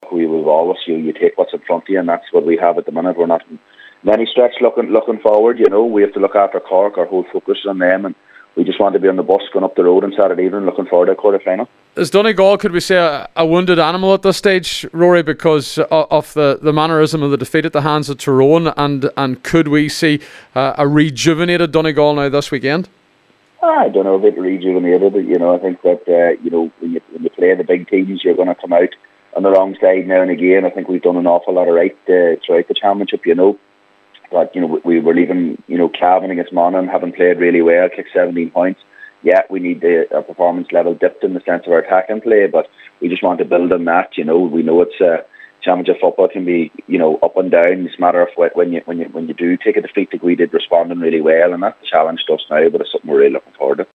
look, we've always you take what's in front of you, and that's what we have at the minute. We're not in any stretch looking forward. We have to look after Cork. Our whole focus is on them, and we just want to be on the bus going up the road on Saturday evening, looking forward to a quarter-final. Is Donegal, could we say, a wounded animal at this stage, Rory, because of the mannerism of the defeat at the hands of Tyrone, and could we see a rejuvenated Donegal now this weekend? I don't know if it rejuvenated. I think that when you play the big teams, you're going to come out on the wrong side now and again. I think we've done an awful lot of right throughout the championship. But we were leaving Cavan against Monaghan, having played really well, kicked 17 points. Yeah, we need our performance level dipped in the sense of our attacking play, but we just want to build on that. We know it's championship football can be up and down. It's a matter of when you do take a defeat, like we did, responding really well, and that's the challenge to us now. But it's something we're really looking forward to.